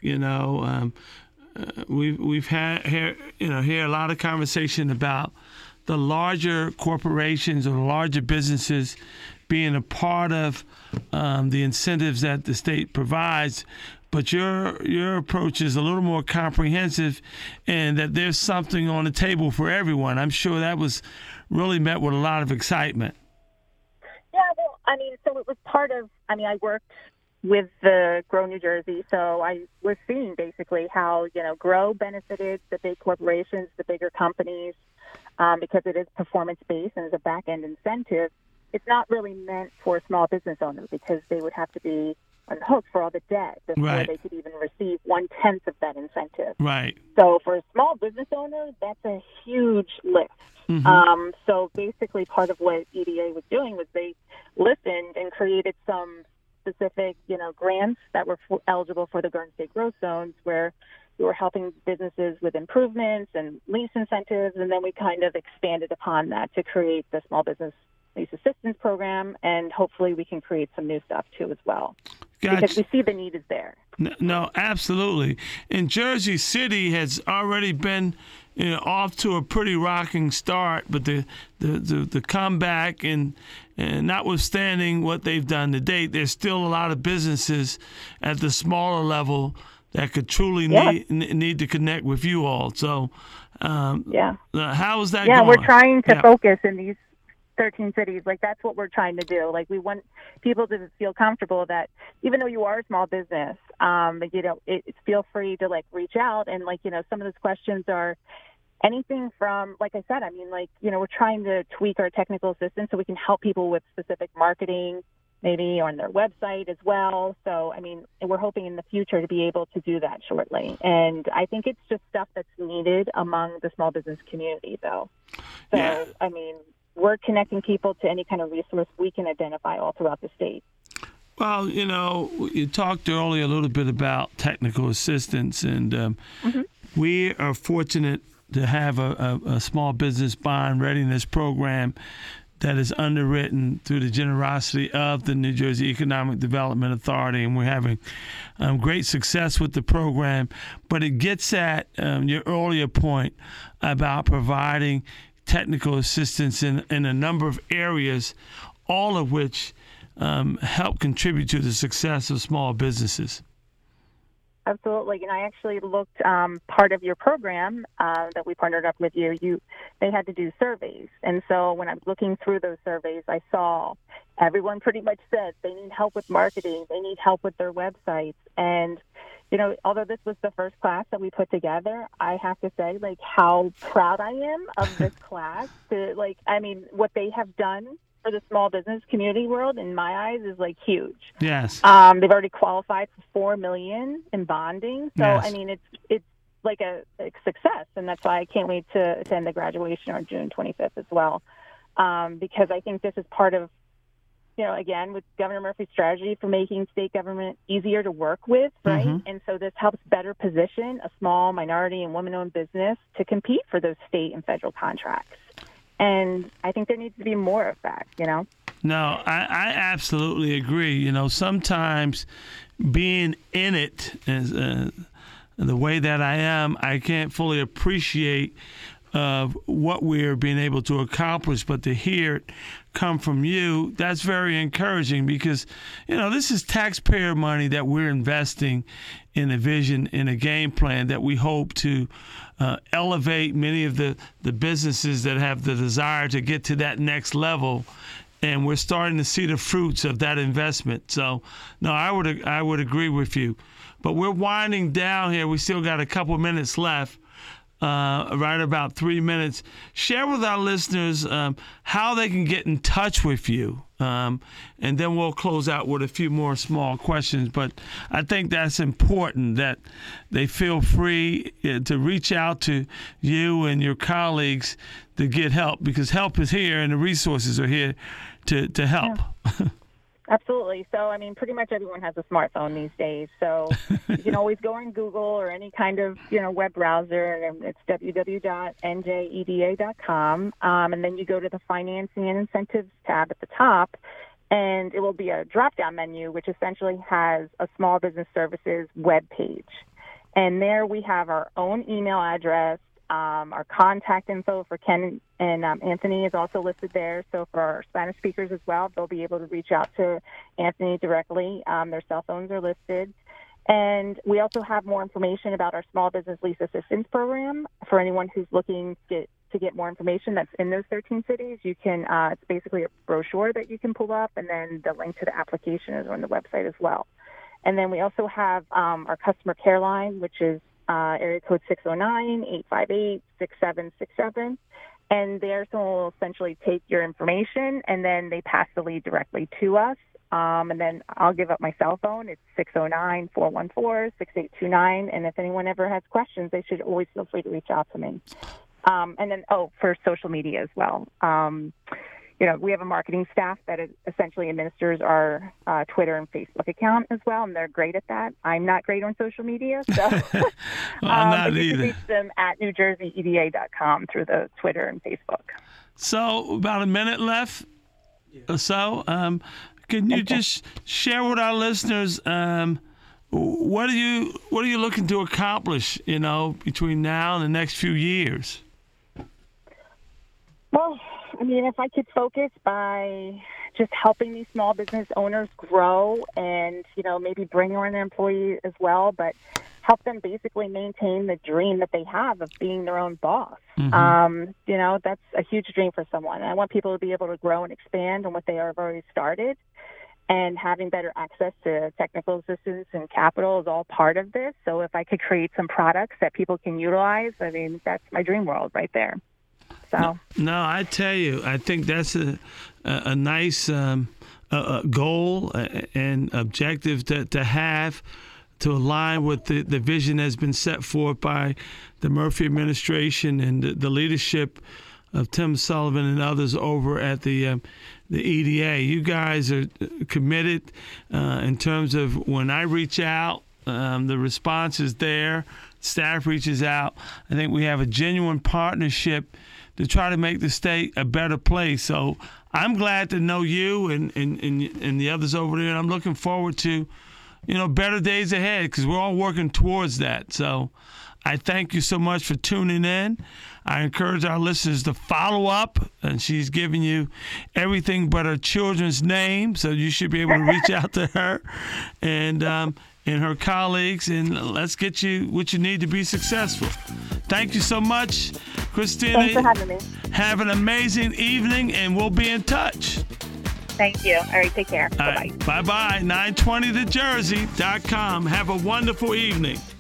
We've had here a lot of conversation about the larger corporations or the larger businesses being a part of the incentives that the state provides, but your approach is a little more comprehensive, and that there's something on the table for everyone. I'm sure that was really met with a lot of excitement. Yeah, well, so it was part of. I worked with the Grow New Jersey, so I was seeing basically how Grow benefited the big corporations, the bigger companies. Because it is performance-based and is a back-end incentive, it's not really meant for small business owners because they would have to be on the hook for all the debt before they could even receive 1/10 of that incentive. Right. So for a small business owner, that's a huge lift. So basically part of what EDA was doing was they listened and created some specific, grants that were eligible for the Garden State Growth Zones where we were helping businesses with improvements and lease incentives, and then we kind of expanded upon that to create the Small Business Lease Assistance Program, and hopefully we can create some new stuff too as well. Gotcha. Because we see the need is there. No, absolutely. And Jersey City has already been off to a pretty rocking start, but the comeback and notwithstanding what they've done to date, there's still a lot of businesses at the smaller level that could truly need to connect with you all. So, how is that going? Yeah, we're trying to focus in these 13 cities. That's what we're trying to do. We want people to feel comfortable that even though you are a small business, feel free to reach out. And some of those questions are anything from, like I said, we're trying to tweak our technical assistance so we can help people with specific marketing, maybe on their website as well. So, we're hoping in the future to be able to do that shortly. And I think it's just stuff that's needed among the small business community, though. So, we're connecting people to any kind of resource we can identify all throughout the state. Well, you talked earlier a little bit about technical assistance, and we are fortunate to have a small business bond readiness program that is underwritten through the generosity of the New Jersey Economic Development Authority, and we're having great success with the program. But it gets at your earlier point about providing technical assistance in a number of areas, all of which help contribute to the success of small businesses. Absolutely. And I actually looked part of your program that we partnered up with you. They had to do surveys. And so when I was looking through those surveys, I saw everyone pretty much said they need help with marketing. They need help with their websites. And, although this was the first class that we put together, I have to say, how proud I am of this class. What they have done for the small business community world, in my eyes, is huge. Yes. They've already qualified for $4 million in bonding. So yes. like a success, and that's why I can't wait to attend the graduation on June 25th as well, because I think this is part of, again, with Governor Murphy's strategy for making state government easier to work with, right? Mm-hmm. And so this helps better position a small minority and woman-owned business to compete for those state and federal contracts. And I think there needs to be more of that, No, I absolutely agree. Sometimes being in it is the way that I am, I can't fully appreciate what we're being able to accomplish, but to hear it come from you, that's very encouraging, because this is taxpayer money that we're investing in a vision, in a game plan that we hope to elevate many of the businesses that have the desire to get to that next level. And we're starting to see the fruits of that investment. So, no, I would agree with you. But we're winding down here. We still got a couple minutes left, right about 3 minutes. Share with our listeners how they can get in touch with you. And then we'll close out with a few more small questions. But I think that's important, that they feel free to reach out to you and your colleagues to get help, because help is here and the resources are here to help. Yeah. Absolutely. So, pretty much everyone has a smartphone these days. So you can always go on Google or any kind of, web browser, and it's www.njeda.com. And then you go to the Financing and Incentives tab at the top, and it will be a drop-down menu, which essentially has a Small Business Services web page. And there we have our own email address. Our contact info for Ken and Anthony is also listed there. So for our Spanish speakers as well, they'll be able to reach out to Anthony directly. Their cell phones are listed. And we also have more information about our Small Business Lease Assistance Program for anyone who's looking to get more information that's in those 13 cities. You can, it's basically a brochure that you can pull up, and then the link to the application is on the website as well. And then we also have our customer care line, which is area code 609-858-6767. And there someone will essentially take your information, and then they pass the lead directly to us. And then I'll give up my cell phone. It's 609-414-6829. And if anyone ever has questions, they should always feel free to reach out to me. And then, for social media as well. We have a marketing staff that essentially administers our Twitter and Facebook account as well, and they're great at that. I'm not great on social media, so I'm not you either. can reach them at NewJerseyEDA.com through the Twitter and Facebook. So about a minute left or so. Can you just share with our listeners what are you looking to accomplish, between now and the next few years? Well, if I could focus by just helping these small business owners grow and, maybe bring on an employee as well, but help them basically maintain the dream that they have of being their own boss. Mm-hmm. That's a huge dream for someone. And I want people to be able to grow and expand on what they have already started. And having better access to technical assistance and capital is all part of this. So if I could create some products that people can utilize, that's my dream world right there. So. No, I tell you, I think that's a nice goal and objective to have, to align with the vision that's been set forth by the Murphy administration and the leadership of Tim Sullivan and others over at the EDA. You guys are committed in terms of when I reach out, the response is there. Staff reaches out. I think we have a genuine partnership to try to make the state a better place. So I'm glad to know you and the others over there. And I'm looking forward to, better days ahead, because we're all working towards that. So I thank you so much for tuning in. I encourage our listeners to follow up, and she's giving you everything but her children's name, so you should be able to reach out to her and her colleagues, and let's get you what you need to be successful. Thank you so much, Christina. Thanks for having me. Have an amazing evening, and we'll be in touch. Thank you. All right, take care. Bye-bye. Bye-bye. 920thejersey.com. Have a wonderful evening.